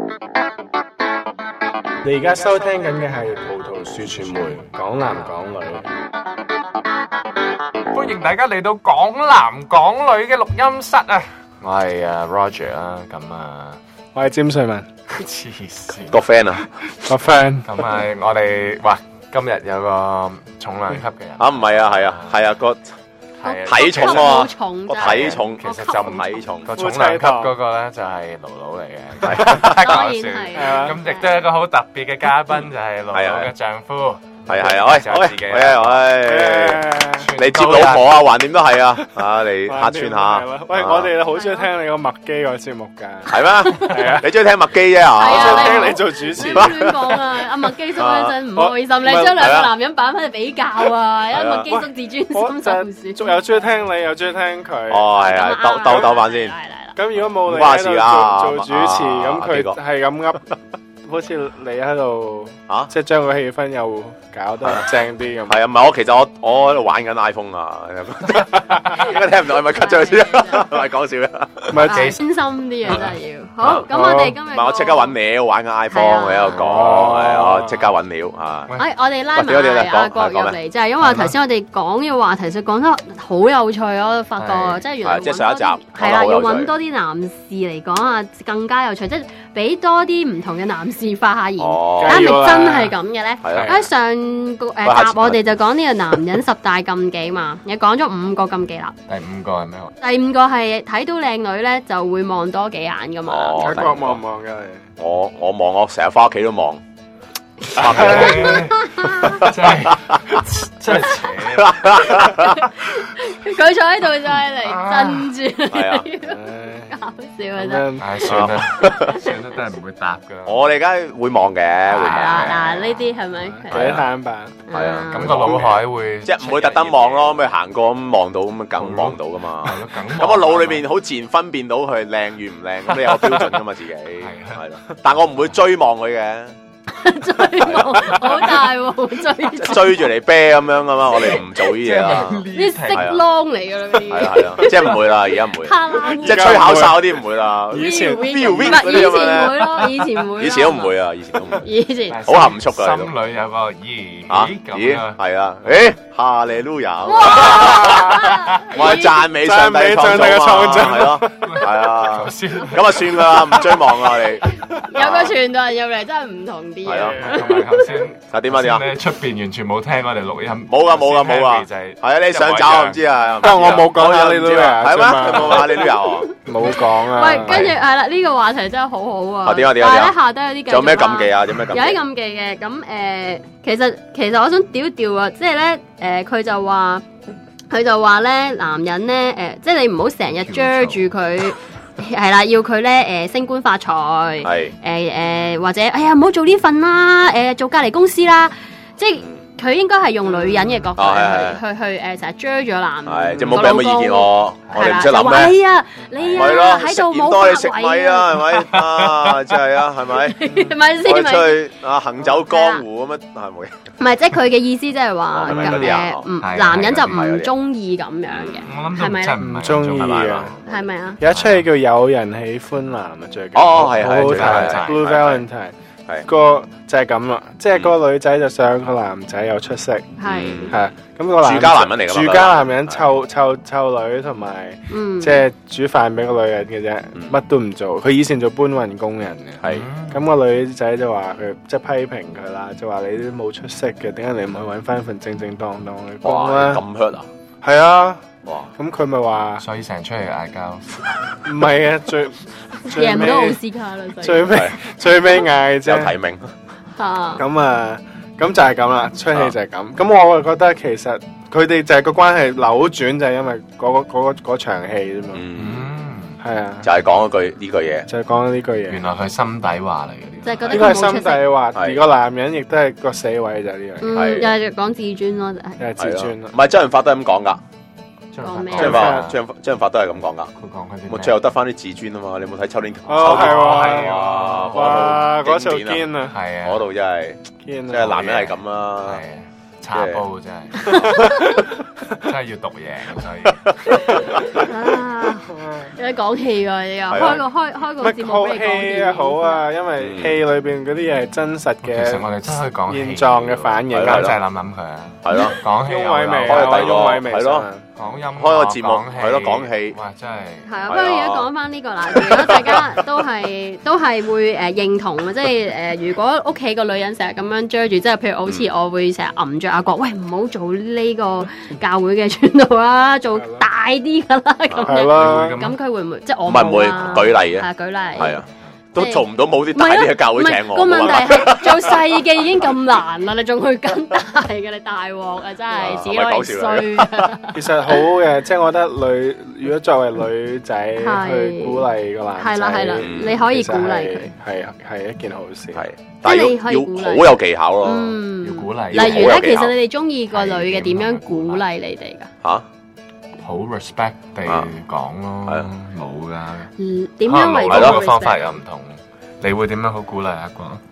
你而家收聽緊嘅係葡萄樹傳媒港男港女， 歡迎大家嚟到港男港女嘅錄音室啊！我係Roger 啦，咁我係詹瑞文黐線個 friend 啊， 個 friend。 咁係我哋哇，今日有個重量級嘅人唔係啊，係啊個體重啊，個體重其實就唔體重個重量級嗰個咧就係盧盧嚟嘅， 當然搞笑。 係咁亦都係一個好特別嘅嘉賓，就係盧盧嘅丈夫。 係啊，喂，你接老婆啊，橫掂都係啊，嚟客串下。 喂，我哋好中意聽你個麥基個節目㗎， 係咩？係啊，你中意聽麥基啫係我中意啊聽你做主持。 你亂講啊！阿麥基叔嗰陣唔開心，你將兩個男人擺翻嚟比較啊！因為麥基叔自尊心受損。 又中意聽你，又中意聽佢。 哦，係啊，鬥翻先。 咁如果冇你喺度做主持，咁佢係咁噏。好似你喺度即係將個氣氛又搞得正啲咁。 係啊，唔係其實我喺度玩緊 iPhone 啊，應該聽唔到，係咪 cut 咗先？唔係講笑啦， 唔係專心啲啊，真係要。好，咁我哋今日唔係我即刻揾料玩緊 iPhone，我喺度講，我即刻揾料啊！ 我哋拉埋阿國入嚟，就係因為頭先我哋講嘅話題，實講得好有趣，我發覺即係原來即係上一集係啦，要揾多啲男士嚟講啊，更加有趣，即係俾多啲唔同嘅男士發下言，係咪真係咁嘅咧？喺上個集我哋就講呢個男人十大禁忌嘛，你講咗5個禁忌啦。 第5個係咩？ 第5個係睇到靚女咧就會望多幾眼噶嘛。 喺國望唔望嘅你？ 我望，我成日翻屋企都望。 真係扯！ 佢坐喺度就係嚟鎮住，搞笑啊真。 算啦，都係唔會答噶。 我哋梗係會望嘅，會望。 嗱呢啲係咪？ 幾坦白。 係啊， 咁個腦海會即係唔會特登望咯，咪行過咁望到咁梗望到噶嘛。咁我腦裏邊好自然分辨到佢靚與唔靚，咁你有個標準噶嘛自己。係咯，但我唔會追望佢嘅。 追望好大喎， 追住嚟啤咁樣噶嘛，我哋唔做呢嘢啦。 啲色狼嚟噶啦呢啲。 係啊，即係唔會啦，而家唔會。即係吹口哨嗰啲唔會啦。以前會咯，以前都唔會啊，以前都唔會。 以前好含蓄噶。 心裏有個咦係啊，哈利路亞。我係讚美上帝創造啊，係咯，係啊。咁啊算噶啦，唔追望啊你。 有個傳道人入嚟真係唔同啲啊！ 同埋頭先點啊？ 你出邊完全冇聽我哋錄音， 冇噶，係啊！你想找我唔知啊， 但係我冇講啊，你都有係咩？冇啊，你都有冇講啊？ 喂，跟住係啦，呢個話題真係好好啊！ 點啊？ 但係咧下低有啲有咩禁忌啊？有咩禁忌？ 有啲禁忌嘅咁其實我想調一調啊，即係咧佢就話咧男人咧即係你唔好成日追住佢。係啦，要佢咧升官發財，或者哎呀唔好做呢份啦，做隔離公司啦，即係佢應該係用女人嘅角度去成日追咗男， 即係冇俾乜意見我哋唔識諗咩？ 係啊，你啊喺度冇發食米啊，係咪啊？真係啊，係咪？ 係咪先？ 我出去行走江湖咁樣係咪？ 唔係，即係佢嘅意思，即係話男人就唔中意咁樣嘅，係咪啊？ 唔中意啊？ 係咪啊？ 有一出戲叫《有人喜歡男》啊，最近哦係好睇《Blue Valentine》。個就係咁啦，即係個女仔就想個男仔有出息，係咁個住家男人嚟㗎嘛， 住家男人湊女同埋即係煮飯俾個女人嘅啫，乜都唔做。佢以前做搬運工人嘅，係咁個女仔就話佢即係批評佢啦，就話你都冇出息嘅，點解你唔去揾翻份正正當當嘅工咧？ 咁 hurt 啊！ 係啊，咁佢咪話， 所以成日出嚟嗌交。 唔係啊， 贏唔到奧斯卡啦， 最尾嗌啫， 有提名。 咁就係咁啦，出戲就係咁。咁我覺得其實佢哋就係個關係扭轉，就係因為嗰場戲啫嘛。係啊， 就係講呢句嘢， 就係講呢句嘢。 原來佢心底話嚟嘅， 就係覺得呢個係心底話，而個男人亦都係個死位就係呢樣嘢。 又係講自尊咯，就係。 又係自尊咯。 唔係周潤發都係咁講噶。 講咩？ 張潤發都係咁講噶。 佢講我最後得翻啲自尊啊嘛！你有冇睇《秋天》？ 哦，係喎， 哇！嗰套堅啊， 係啊， 嗰度真係堅， 即係男人係咁啦。 茶煲真係要讀贏，所以有得講戲㗎，你又開個節目俾你講戲好啊，因為戲裏邊嗰啲嘢係真實嘅， 其實我哋真係講現狀嘅反應， 監製諗佢啊， 係咯， 講戲翁偉微係咯。 講音樂， 開個節目係咯，講戲， 哇真係係啊！不過如果講翻呢個啦，如果大家都係會認同嘅，即係如果屋企個女人成日咁樣追住，即係譬如好似我會成日揞著阿國，喂唔好做呢個教會嘅傳道啦，做大啲噶啦咁樣。咁佢會唔會即係我冇會舉例嘅？ 係舉例。係啊。 都做唔到冇啲大啲嘅教會請我。 個問題係做細嘅已經咁難啦，你仲去跟大嘅，你大鑊啊！真係自己嚟衰。 其實好嘅，即係我覺得如果作為女仔去鼓勵個男仔， 係啦，你可以鼓勵佢， 係一件好事。 係，但係要好有技巧咯， 要鼓勵。 例如咧，其實你哋中意個女嘅點樣鼓勵你哋㗎？ 嚇？ 好 respect 地講咯，冇噶。 點樣為個方法又唔同？你會點樣好鼓勵阿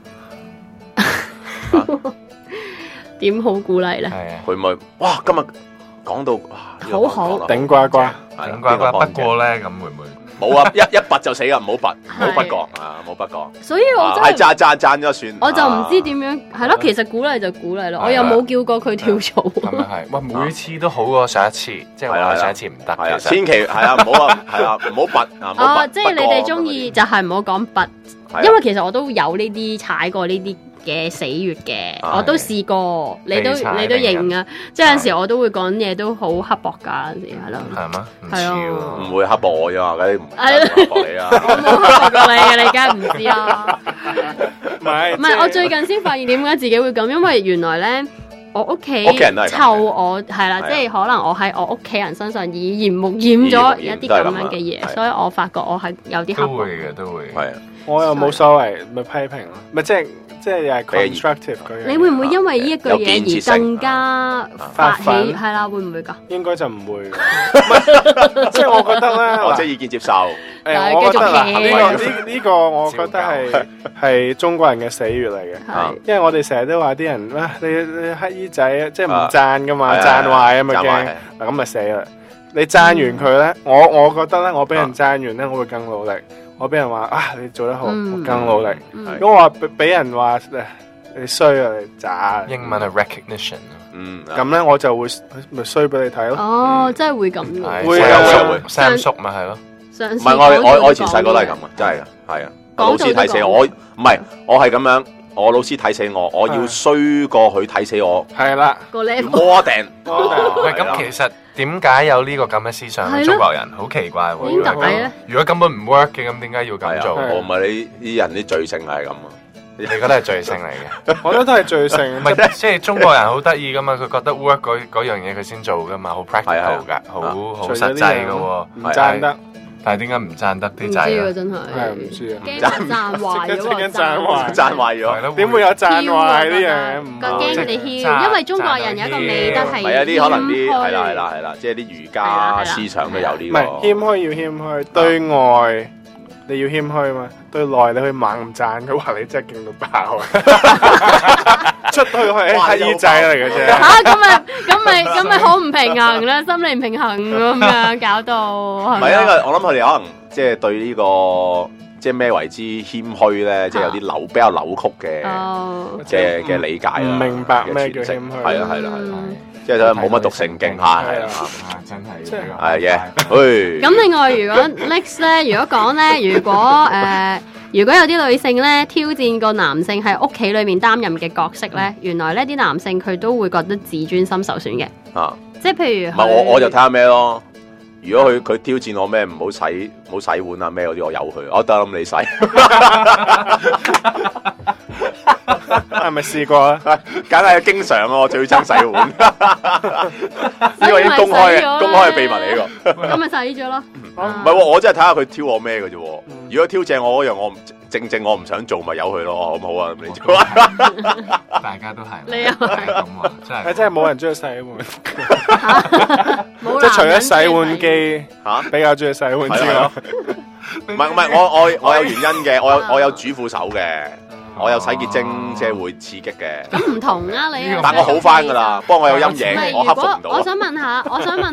國？ 點好鼓勵咧？ 係啊， 會唔會？哇！今日講到好好頂呱呱， 頂呱呱。不過咧，咁會唔會？ 冇啊！一拔就死噶，唔好拔，唔好拔角啊，唔好拔角。 所以我真係讚咗算。 我就唔知點樣係咯。其實鼓勵就鼓勵咯，我又冇叫過佢跳槽。 咁啊係，喂，每次都好過上一次，即係話上一次唔得嘅。 千祈係啊，唔好啊，係啊，唔好拔啊，唔好拔。 即係你哋中意就係唔好講拔，因為其實我都有呢啲踩過呢啲嘅死穴嘅，我都試過，你都認啊！即係有陣時我都會講嘢都好刻薄㗎，有陣時係咯。 係咩？ 係啊， 唔會刻薄我啫嘛，嗰啲唔刻薄你啊！ 我冇刻薄過你嘅，你梗係唔知啦。唔係，我最近先發現點解自己會咁，因為原來咧我屋企湊我係啦，即係可能我喺我屋企人身上耳濡目染咗一啲咁樣嘅嘢，所以我發覺我係有啲刻薄嘅， 都會係啊。 我又冇所謂，咪批評咯，咪即係又係 constructive 嗰樣。 你會唔會因為呢一句嘢而更加發起？係啦，會唔會㗎？ 應該就唔會。即係我覺得咧， 我即係意見接受。 我覺得呢個我覺得係中國人嘅死穴嚟嘅。因為我哋成日都話啲人你乞衣仔即係唔讚㗎嘛，讚壞啊嘛驚。嗱咁咪死啦！你讚完佢咧，我覺得咧，我俾人讚完咧，我會更努力。我俾人話你做得好，我更努力。如果我話俾人話你衰啊，你渣。 英文係 recognition。 咁咧我就會咪衰俾你睇咯。 哦，真係會咁嘅。 會三叔咪係咯。 唔係我以前細個都係咁嘅，真係㗎，係啊。老師睇死我，唔係我係咁樣。我老師睇死我，我要衰過佢睇死我。 係啦， 個 level。 喂，咁其實點解有呢個咁嘅思想？中國人好奇怪喎。點解咧？如果根本唔 work 嘅，咁點解要咁做？ 我唔係你啲人啲罪性係咁啊？ 你覺得係罪性嚟嘅？ 我覺得都係罪性。 唔係，即係中國人好得意噶嘛？佢覺得 work 嗰樣嘢佢先做噶嘛，好 practical 噶，好實際噶喎。 唔讚得。 但係點解唔讚得啲仔？ 唔知啊，真係。 係唔知啊。 驚讚壞咗， 讚壞咗。 點會有讚壞呢樣嘢？ 個驚佢哋囂，因為中國人有一個美德係。 係啊，啲可能啲係啦，即係啲儒家思想都有呢個。 唔係謙虛要謙虛，對外你要謙虛嘛，對內你去猛讚佢話你真係勁到爆。出去係乞衣仔嚟嘅啫。 咁咪好唔平衡啦，心理唔平衡咁樣搞到。 唔係啊，我諗佢哋可能即係對呢個即係咩為之謙虛咧，即係有啲比較扭曲嘅理解啦。 唔明白咩叫謙虛？ 係啦，即係冇乜讀聖經嚇，係啊， 真係。 即係嘅。 咁另外，如果 next 咧，如果講咧，如果有啲女性咧挑戰個男性喺屋企裏面擔任嘅角色咧，原來呢啲男性佢都會覺得自尊心受損嘅。即係譬如， 我就睇下咩咯。如果佢挑戰我咩，唔好洗碗啊咩嗰啲，我由佢。我得諗你洗。 係咪試過啊？ 梗係經常啊！我最憎洗碗。呢個已經公開嘅秘密嚟呢個。 咁咪洗咗咯。 唔係，我真係睇下佢挑我咩嘅啫。如果挑正我嗰樣，我我唔想做，咪由佢咯，好唔好啊？你做。 大家都係。 你又係咁啊！真係冇人中意洗碗。即係除咗洗碗機比較中意洗碗之外。 唔係，我有原因嘅，我有主副手嘅，我有洗潔精，即係會刺激嘅。 咁唔同啊，你但我好翻噶啦，不過我有陰影，我克服唔到。 我想問下，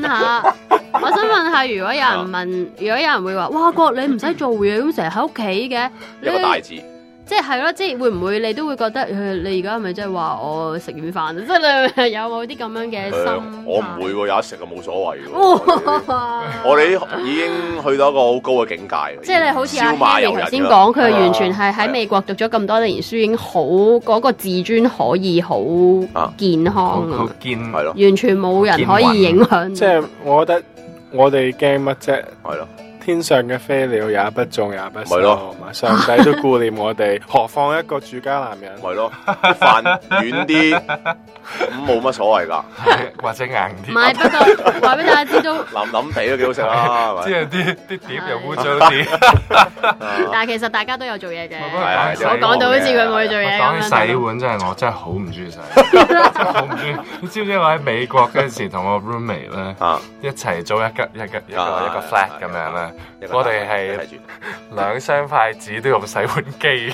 如果有人會話，哇，國你唔使做嘢，咁成日喺屋企嘅， 一個大字。 即係咯，即係會唔會你都會覺得你而家係咪即係話我食完飯，即係你有冇啲咁樣嘅心？ 我唔會喎，有得食就冇所謂喎。我哋已經去到一個好高嘅境界。 即係你好似阿 Harry 頭先講，佢完全係喺美國讀咗咁多年書，已經好嗰個自尊可以好健康啊， 堅係咯， 完全冇人可以影響。 即係我覺得我哋驚乜啫？ 係咯。 天上嘅飛鳥也不種也不收，上帝都顧念我哋，何況一個住家男人？ 係咯，飯遠啲咁冇乜所謂㗎， 或者硬啲。 唔係，不過話俾大家知都腍腍地都幾好食啦，係咪？ 即係啲碟又污糟啲。 但係其實大家都有做嘢嘅， 我講到好似佢冇做嘢咁樣。 講起洗碗真係我真係好唔中意洗，好唔中意。你知唔知我喺美國嗰陣時同我 roommate 咧一齊租一個 flat 咁樣咧？我哋係兩雙筷子都用洗碗機，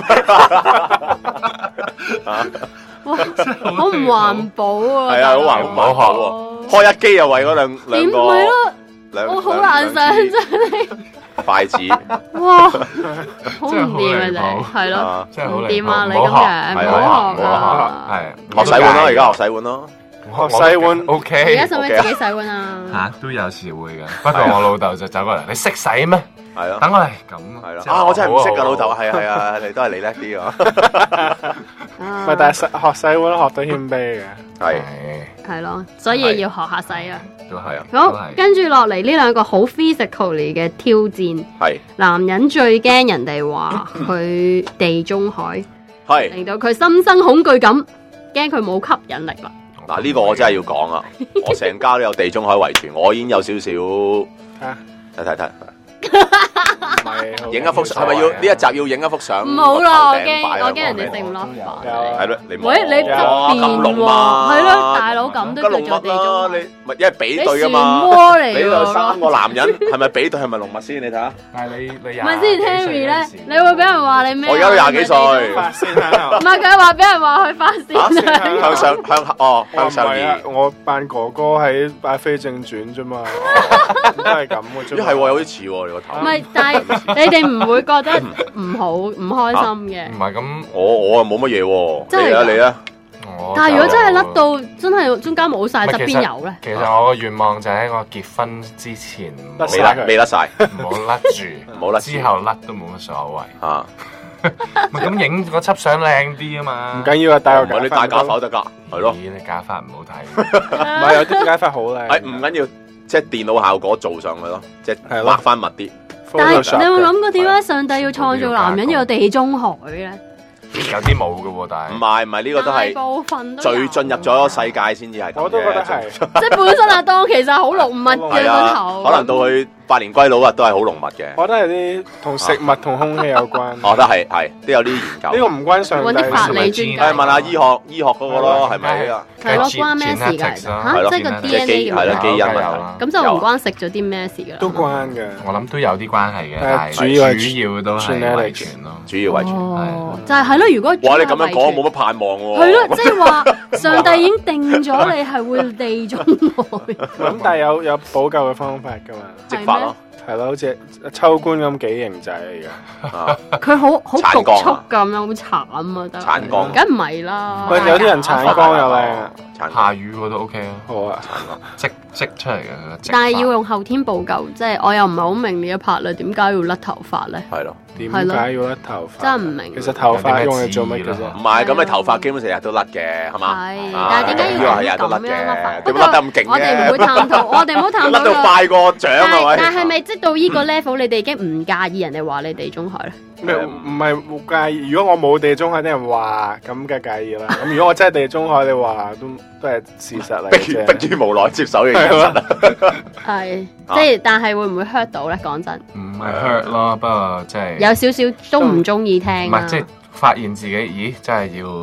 哇，好唔環保啊！ 係啊，好環保喎，開一機又為嗰兩個， 點係咯？我好難想真係筷子， 哇，好唔掂啊！你係咯， 真係好唔掂啊！你咁樣唔好學啊！ 係學洗碗咯，而家學洗碗咯。 學洗碗 OK， 而家使唔使自己洗碗啊？ 嚇，都有時會嘅，不過我老豆就走過嚟，你識洗咩？ 係咯， 等我嚟咁係咯。啊，我真係唔識㗎，老豆。係啊，你都係你叻啲啊。 唔係，但係學洗碗學到謙卑嘅， 係咯，所以要學下洗啊。 都係啊。 好，跟住落嚟呢兩個好 physical 嘅挑戰，係男人最驚人哋話佢地中海，係令到佢心生恐懼感，驚佢冇吸引力啦。 嗱，呢個我真係要講啊！我成家都有地中海遺傳，我已經有少少睇。影一幅相係咪要呢一集要影一幅相？ 唔好啦，我驚人哋食唔落飯。 係咯，你喂，你側邊喎，係咯，大佬咁都叫做地中海？ 你咪因為比對啊嘛，比對三個男人係咪比對係咪龍脈先？你睇下。 但係你唔係先 Harry 咧，你會俾人話你咩？ 我而家都廿幾歲。 唔係佢話俾人話佢發線向上移。 我扮哥哥喺《阿飛正傳》啫嘛，都係咁嘅啫。 係喎，有啲似喎你個頭。 唔係，但係你哋唔會覺得唔好唔開心嘅？ 唔係咁， 我又冇乜嘢喎。 真係你啊！ 但係如果真係甩到真係中間冇晒，側邊有咧？ 其實我嘅願望就喺我結婚之前未甩晒， 唔好甩住， 唔好甩。 之後甩都冇乜所謂啊。咁影個輯相靚啲啊嘛， 唔緊要啊，戴個你戴假髮得㗎，係咯。 咦，你假髮唔好睇， 唔係有啲假髮好靚。 唔緊要，即係電腦效果做上去咯，即係畫翻密啲。 但係你有冇諗過點解上帝要創造男人要有地中海咧？ 有啲冇嘅喎，但係唔係呢個都係部分都最進入咗世界先至係咁嘅。 我都覺得係， 即係本身阿當其實好濃密嘅個頭， 可能到佢百年歸老啊，都係好濃密嘅。 我覺得係啲同食物同空氣有關。 我覺得係都有啲研究。 呢個唔關上帝。 揾啲法理專家。 問下醫學嗰個咯，係咪啊？ 係咯，關咩事㗎？嚇，即係個 DNA 係咯，基因問題。 咁就唔關食咗啲咩事㗎？ 都關嘅。 我諗都有啲關係嘅，但係主要都係遺傳咯， 主要遺傳。 就係咯，如果哇你咁樣講，冇乜盼望喎。 係咯，即係話上帝已經定咗你係會地中海。 咁但係有補救嘅方法㗎嘛？ 植髮咯。 係咯，好似秋官咁幾型仔嚟嘅， 佢好局促咁樣，好慘啊！得鏟光， 梗唔係啦。 喂，有啲人鏟光又靚， 下雨我都 OK 啊。 好啊， 鏟光即出嚟嘅。 但係要用後天補救，即係我又唔係好明呢一 part 啦。點解要甩頭髮咧？ 係咯， 點解要甩頭髮？ 真係唔明。 其實頭髮用嚟做乜嘅啫？ 唔係咁，你頭髮基本上日都甩嘅，係嘛？ 係，但係點解要日都甩嘅？ 點解甩得咁勁嘅？ 我哋唔會探討，我哋唔好探討。 甩到快過獎係咪？ 但係咪即到依個 level，你哋已經唔介意人哋話你地中海咧？ 唔係介意。如果我冇地中海啲人話，咁梗係介意啦。咁如果我真係地中海，你話都係事實嚟嘅， 迫於無奈接受嘅現實。 係，即係，但係會唔會 hurt 到咧？講真， 唔係 hurt 咯，不過即係有少少都唔中意聽。 唔係即係發現自己，咦，真係要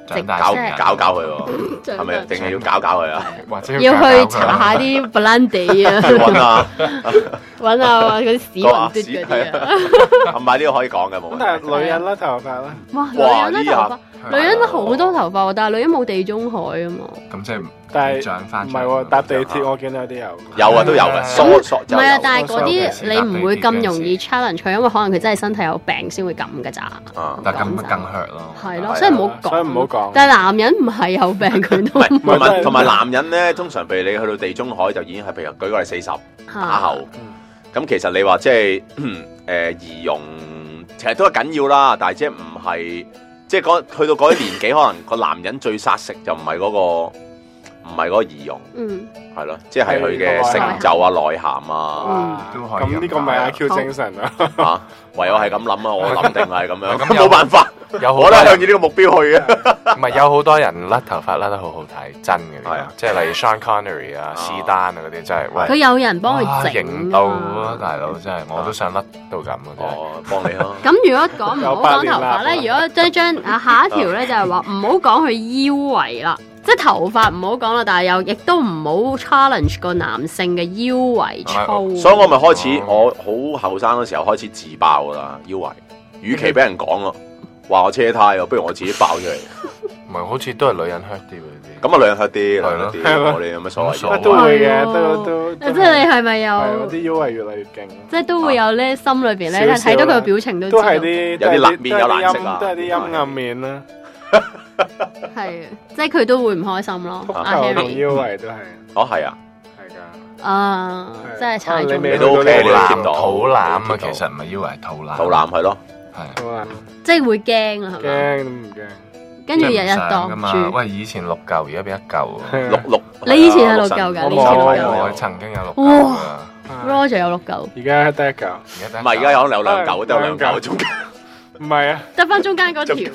搞佢喎，係咪？定係要搞佢啊？ 或者要去查下啲 blend 啊，揾下嗰啲屎雲嘟嗰啲啊， 唔係呢個可以講嘅冇。 咁但係女人甩頭髮咧？ 哇！女人甩頭髮，女人都好多頭髮喎，但係女人冇地中海啊嘛。 咁即係但係長翻。 唔係喎，搭地鐵我見到有啲有啊，都有嘅，疏疏。 唔係啊，但係嗰啲你唔會咁容易 challenge 佢，因為可能佢真係身體有病先會咁㗎咋。 但係咁更 hurt 咯。 係咯，所以唔好講。 所以唔好講。 但係男人唔係有病佢都唔係，同埋男人咧，通常譬如你去到地中海就已經係譬如舉個例40打後。咁其實你話即係儀容，其實都係緊要啦，但係即係唔係即係去到嗰啲年紀，可能個男人最殺食就唔係嗰個儀容，係咯，即係佢嘅成就啊、內涵啊， 咁呢個咪阿 Q 精神啊嚇，唯有係咁諗啊，我諗定係咁樣，咁冇辦法，我都向住呢個目標去嘅。 唔係有好多人甩頭髮甩得好好睇，真嘅，係啊，即係例如 Sean Connery 啊、施丹啊嗰啲真係， 佢有人幫佢整到啊，大佬真係我都想甩到咁嘅啫。 哦，幫你咯。 咁如果講唔好講頭髮咧，如果將下一條咧就係話唔好講佢腰圍啦。即係頭髮唔好講啦，但係又亦都唔好 challenge 個男性嘅腰圍粗。 所以我咪開始，我好後生嗰時候開始自爆噶啦腰圍，與其俾人講咯，話我車胎，不如我自己爆出嚟。 唔係，好似都係女人 hurt 啲嗰啲。 咁啊，女人 hurt 啲，係咯，我哋有乜所謂？ 都會嘅，都。 即係你係咪有？ 我啲腰圍越嚟越勁。 即係都會有咧，心裏邊咧睇到佢嘅表情都知道。 都係啲有啲辣面有難色啊， 都係啲陰暗面啦。 係，即係佢都會唔開心咯。阿 Harry 腰圍都係， 哦係啊， 係㗎， 啊，真係踩中你都 OK，你貼到肚腩啊，其實唔係腰圍，肚腩， 肚腩係咯， 係， 即係會驚啊，係咪？ 驚都唔驚， 跟住日日當住。 喂，以前6嚿，而家變1嚿， 六， 你以前係6嚿㗎？你以前6嚿？ 我曾經有6嚿啊。 Roger 有6嚿， 而家得1嚿， 唔係而家可能有2嚿，都有2嚿中間， 唔係啊， 得翻中間嗰條。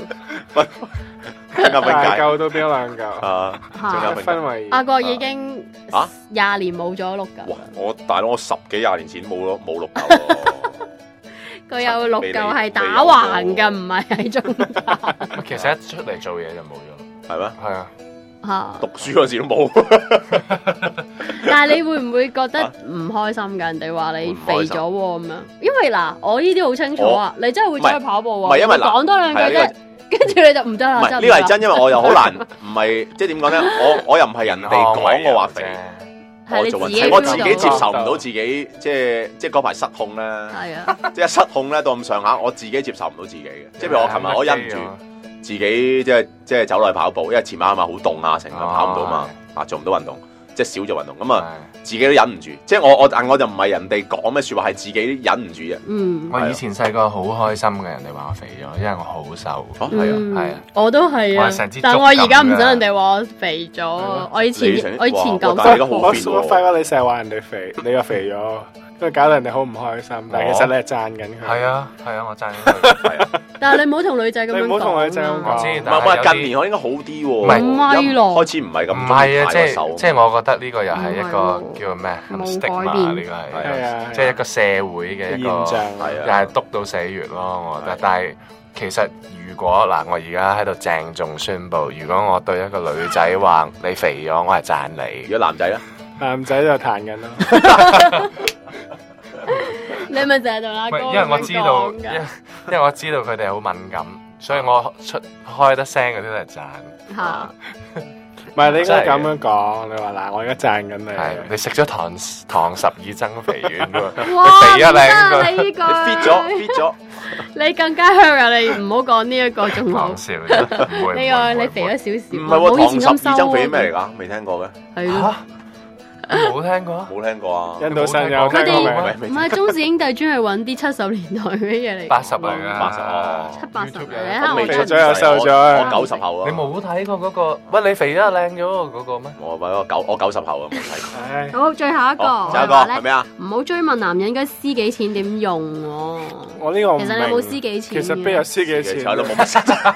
大嚿都變咗2嚿啊！ 分為阿國已經20年冇咗6嚿。 哇！我大佬我10幾20年前冇6嚿。 佢有6嚿係打橫嘅，唔係喺中間。 其實一出嚟做嘢就冇咗， 係咩？ 係啊。 讀書嗰時都冇。 但係你會唔會覺得唔開心㗎？人哋話你肥咗喎咁樣，因為嗱，我呢啲好清楚啊，你真係會走去跑步喎。 唔係因為講多兩句啫。跟住你就唔得啦。 唔係呢個係真，因為我又好難，唔係即係點講咧？我又唔係人哋講我話肥，我自己接受唔到自己，即係嗰排失控咧。係啊，即係失控咧到咁上下，我自己接受唔到自己嘅。即係譬如我琴日我忍唔住自己，即係走落去跑步，因為前晚好凍啊，成日跑唔到嘛，做唔到運動，即係少做運動咁啊。自己都忍唔住，即係我就唔係人哋講咩説話，係自己忍唔住嘅。 我以前細個好開心嘅，人哋話我肥咗，因為我好瘦。係啊， 我都係啊，但我而家唔想人哋話我肥咗。我以前90。 我發覺你成日話人哋肥，你又肥咗，跟住搞到人哋好唔開心。但係其實你係讚緊佢。 係啊，我讚緊佢。 但係你唔好同女仔咁樣講。 你唔好同女仔咁講。 唔係近年我應該好啲喎。 唔係咯， 開始唔係咁。 唔係啊，即係我覺得呢個又係一個叫咩？ 冇改變。 呢個係即係一個社會嘅一個現象，又係篤到死穴咯。我覺得，但係其實如果嗱，我而家喺度鄭重宣布，如果我對一個女仔話你肥咗，我係讚你。 如果男仔咧， 男仔就彈緊咯。 你咪成日同阿哥講㗎。 因為我知道佢哋好敏感，所以我開得聲嗰啲都係讚。嚇！ 唔係你應該咁樣講，你話嗱，我而家讚緊你。 係你食咗糖12增肥丸㗎。 哇！ 肥啊你你 fit 咗。 你更加香啊！你唔好講呢一個仲好。 講笑啫，唔會。 呢個你肥咗少少。 唔係喎，糖12增肥咩嚟㗎？未聽過嘅。 係咯。 冇聽過， 冇聽過啊！ 印度神有聽過未？ 唔係中視兄弟專係揾啲70年代嘅嘢嚟。 80嚟㗎 ，70 80嚟。 我未出咗又瘦咗， 我90後啊！ 你冇睇過嗰個？喂，你肥咗靚咗嗰個咩？ 我90後啊，冇睇過。 好，最後一個係咩啊？ 唔好追問男人應該私己錢點用喎。 我呢個其實你冇私己錢。 其實邊有私己錢？ 都冇乜。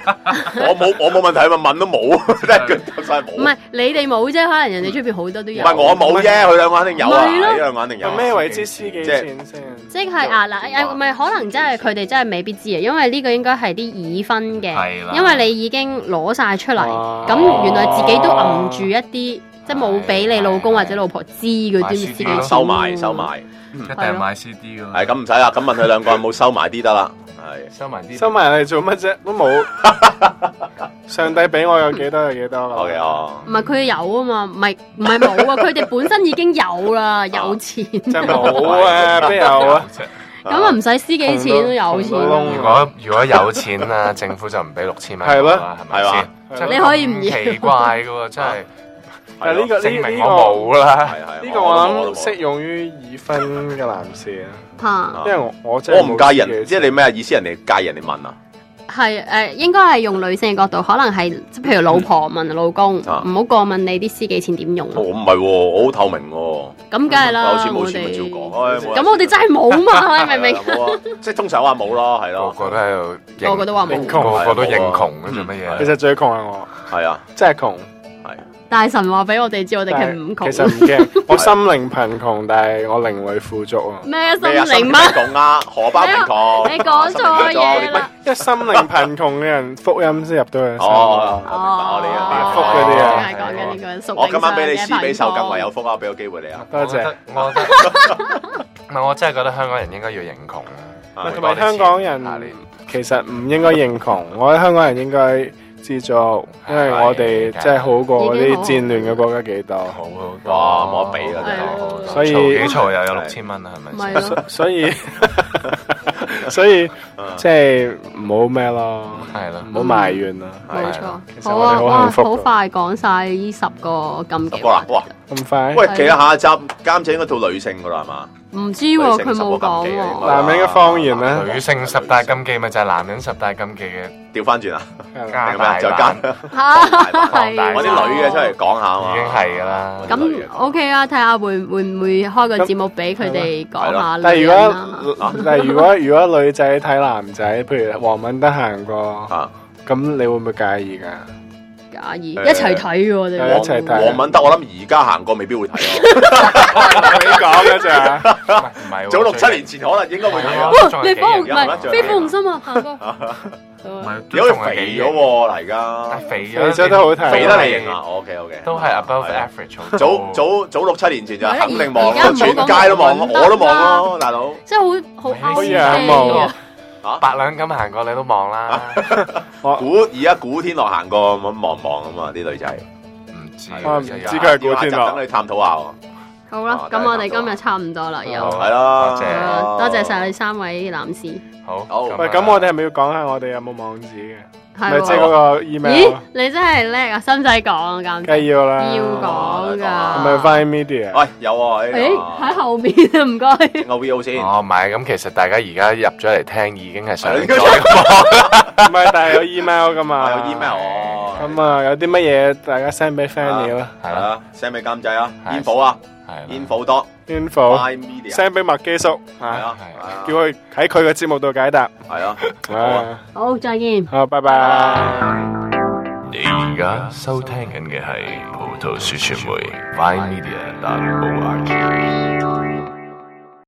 我冇問題，咪問都冇，真係腳晒冇。 唔係你哋冇啫，可能人哋出邊好多都有。 唔係我冇啫， 啫，佢兩個肯定有啊，呢兩個肯定有。 咩為之司機錢先？ 即係嗱，唔係可能真係佢哋真係未必知啊，因為呢個應該係啲已婚嘅，因為你已經攞晒出嚟，咁原來自己都揞住一啲，即係冇俾你老公或者老婆知嗰啲司機錢。 收埋， 一定買 CD 㗎。 係咁唔使啦，咁問佢兩個有冇收埋啲得啦。係收埋嚟做乜啫？都冇。上帝俾我有幾多有幾多。 OK 哦。 唔係佢有啊嘛，唔係冇啊，佢哋本身已經有啦，有錢。 真係冇啊，邊有啊？ 咁啊唔使司機錢都有錢。 如果有錢啊，政府就唔俾6000蚊。 係咯， 係嘛？ 你可以唔要。 奇怪㗎喎，真係。 係呢個證明我冇啦。 呢個我諗適用於已婚嘅男士啊。因為我真係我唔介意人，即係你咩意思？人哋介意人哋問啊？ 係應該係用女性嘅角度，可能係譬如老婆問老公，唔好過問你啲司機錢點用。 我唔係喎，我好透明喎。 咁梗係啦， 有錢冇錢咪照講。 咁我哋真係冇嘛，明唔明？ 即係通常話冇咯，係咯。 個個都喺度， 個個都話冇， 個個都認窮嘅做乜嘢？ 其實最窮係我， 係啊， 真係窮。 大神話俾我哋知，我哋其實唔窮。 其實唔驚，我心靈貧窮，但係我靈會富足啊！ 咩心靈貧窮啊？荷包貧窮？ 你講錯嘢啦！ 因為心靈貧窮嘅人，福音先入到去。 哦，我明白，我哋嘅福嗰啲啊。 係講緊呢個屬靈。 我今晚俾你施比受更為有福啊！俾個機會你啊！ 多謝。 唔係，我真係覺得香港人應該要認窮啊！ 同埋香港人其實唔應該認窮，我覺得香港人應該知足，因為我哋真係好過啲戰亂嘅國家幾多， 好哇冇得比啦， 所以幾嘈又有6000蚊啊，係咪？ 所以即係唔好咩咯， 係咯， 唔好埋怨啦。 冇錯，好啊，哇，好快講晒呢10個禁忌。 哇， 咁快？ 喂，其實下集監製應該套女性噶啦，係嘛？ 唔知喎，佢冇講喎。 男人嘅方言咧， 女性10大禁忌咪就係男人10大禁忌嘅， 調翻轉啊， 加大版， 揾啲女嘅出嚟講下嘛， 已經係噶啦。 咁 OK 啊，睇下會唔會開個節目俾佢哋講下。 但係如果女仔睇男仔，譬如黃敏德行過，咁你會唔會介意噶？ 介意，一齊睇嘅我哋。 一齊睇。 黃敏德我諗而家行過未必會睇咯。 你講嘅咋？ 唔係， 早6-7年前可能應該會睇。 你放唔係飛虎雄心啊？行過。 你好似肥咗喎，而家。 肥咗都好睇， 肥得嚟型啊！OK， 都係 above average。 早6-7年前就肯定望，全街都望，我都望咯，大佬。 即係好仰慕。 8兩咁行過你都望啦。 而家古天樂行過咁望啊嘛，啲女仔。 唔知， 唔知佢係古天樂。 等你探討下。 好啦，咁我哋今日差唔多啦，又係咯， 多謝晒你3位男士。 好， 喂，咁我哋係咪要講下我哋有冇網址嘅？咪即係嗰個 email。咦， 你真係叻啊！使唔使講啊？咁梗係要啦， 要講㗎。 係咪 Vine Media？ 喂，有啊， 喺後面啊，唔該。 我 VO 先。 哦，唔係，咁其實大家而家入咗嚟聽已經係上咗。 唔係，但係有 email 㗎嘛？ 有 email。 咁啊，有啲乜嘢大家 send 俾 Fanny 啦？ 係啦，send 俾監製啊，info 啊，info 多 info send 俾麥基叔，係啊，叫佢喺佢嘅節目度解答。 係啊， 好，再見。 好，拜拜。 你而家收聽緊嘅係葡萄樹傳媒 Vine Media.org。